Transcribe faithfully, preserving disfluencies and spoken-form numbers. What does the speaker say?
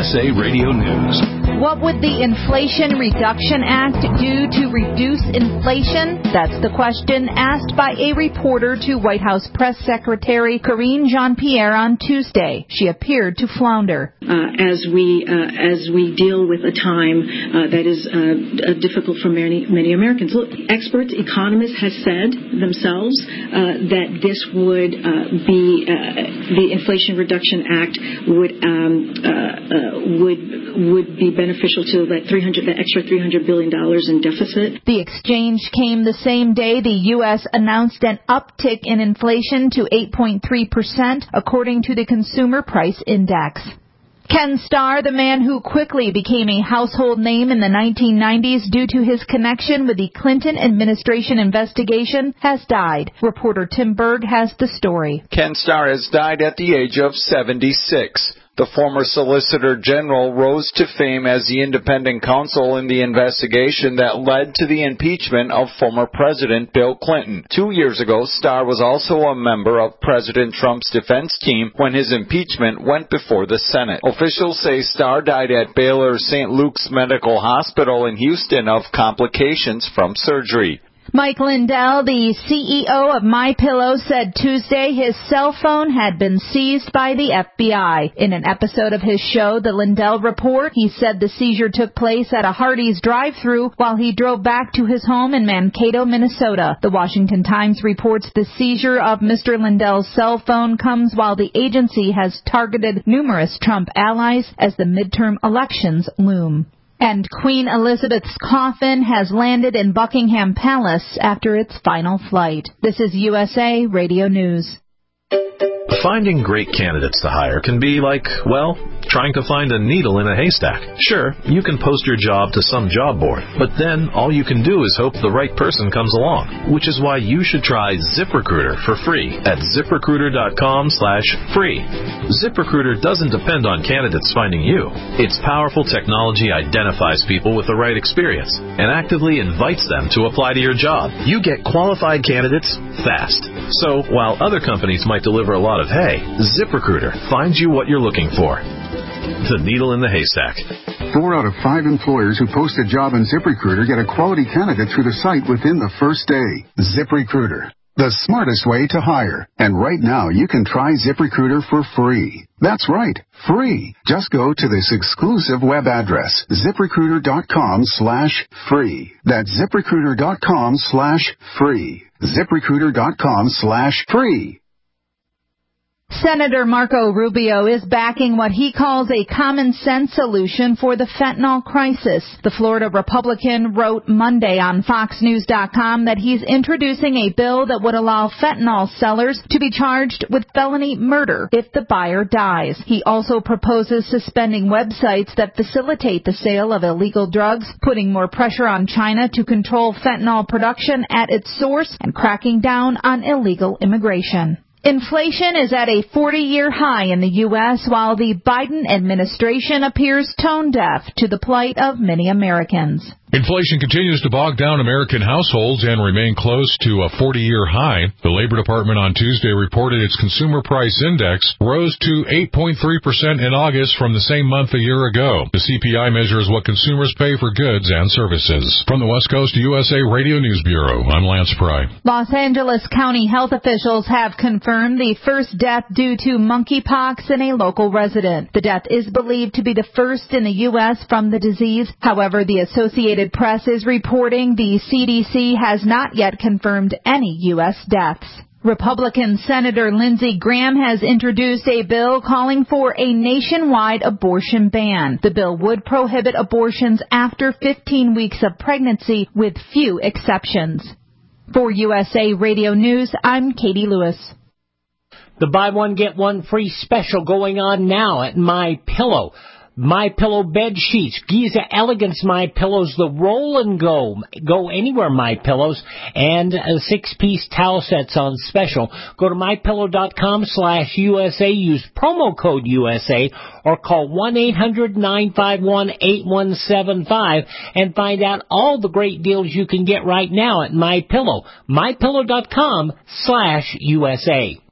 S A Radio News. What would the Inflation Reduction Act do to reduce inflation? That's the question asked by a reporter to White House Press Secretary Karine Jean-Pierre on Tuesday. She appeared to flounder. Uh, as we uh, as we deal with a time uh, that is uh, difficult for many many Americans. Look, experts, economists have said themselves uh, that this would uh, be uh, the Inflation Reduction Act would um, uh, uh, would would be beneficial to that three hundred the extra three hundred billion dollars in deficit. The exchange came the same day the U S announced an uptick in inflation to eight point three percent, according to the Consumer Price Index. Ken Starr, the man who quickly became a household name in the nineteen nineties due to his connection with the Clinton administration investigation, has died. Reporter Tim Berg has the story. Ken Starr has died at the age of seventy-six. The former Solicitor General rose to fame as the independent counsel in the investigation that led to the impeachment of former President Bill Clinton. Two years ago, Starr was also a member of President Trump's defense team when his impeachment went before the Senate. Officials say Starr died at Baylor Saint Luke's Medical Hospital in Houston of complications from surgery. Mike Lindell, the C E O of MyPillow, said Tuesday his cell phone had been seized by the F B I. In an episode of his show, The Lindell Report, he said the seizure took place at a Hardee's drive-thru while he drove back to his home in Mankato, Minnesota. The Washington Times reports the seizure of Mister Lindell's cell phone comes while the agency has targeted numerous Trump allies as the midterm elections loom. And Queen Elizabeth's coffin has landed in Buckingham Palace after its final flight. This is U S A Radio News. Finding great candidates to hire can be like, well, trying to find a needle in a haystack. Sure, you can post your job to some job board, but then all you can do is hope the right person comes along, which is why you should try ZipRecruiter for free at ZipRecruiter.com slash free. ZipRecruiter doesn't depend on candidates finding you. Its powerful technology identifies people with the right experience and actively invites them to apply to your job. You get qualified candidates fast. So while other companies might deliver a lot of hay, ZipRecruiter finds you what you're looking for. The needle in the haystack. Four out of five employers who post a job on ZipRecruiter get a quality candidate through the site within the first day. ZipRecruiter, the smartest way to hire. And right now, you can try ZipRecruiter for free. That's right, free. Just go to this exclusive web address, ZipRecruiter.com slash free. That's ZipRecruiter.com slash free. ZipRecruiter.com slash free. Senator Marco Rubio is backing what he calls a common-sense solution for the fentanyl crisis. The Florida Republican wrote Monday on Fox News dot com that he's introducing a bill that would allow fentanyl sellers to be charged with felony murder if the buyer dies. He also proposes suspending websites that facilitate the sale of illegal drugs, putting more pressure on China to control fentanyl production at its source, and cracking down on illegal immigration. Inflation is at a forty-year high in the U S, while the Biden administration appears tone-deaf to the plight of many Americans. Inflation continues to bog down American households and remain close to a forty-year high. The Labor Department on Tuesday reported its Consumer Price Index rose to eight point three percent in August from the same month a year ago. The C P I measures what consumers pay for goods and services. From the West Coast U S A Radio News Bureau, I'm Lance Pry. Los Angeles County health officials have confirmed the first death due to monkeypox in a local resident. The death is believed to be the first in the U S from the disease. However, the Associated Press is reporting the C D C has not yet confirmed any U S deaths. Republican Senator Lindsey Graham has introduced a bill calling for a nationwide abortion ban. The bill would prohibit abortions after fifteen weeks of pregnancy with few exceptions. For U S A Radio News, I'm Katie Lewis. The buy one, get one free special going on now at MyPillow. MyPillow bed sheets, Giza Elegance MyPillows, the roll and go, go anywhere MyPillows, and uh, six-piece towel sets on special. Go to MyPillow.com slash USA, use promo code U S A, or call one eight hundred nine five one eight one seven five and find out all the great deals you can get right now at MyPillow. MyPillow.com slash USA.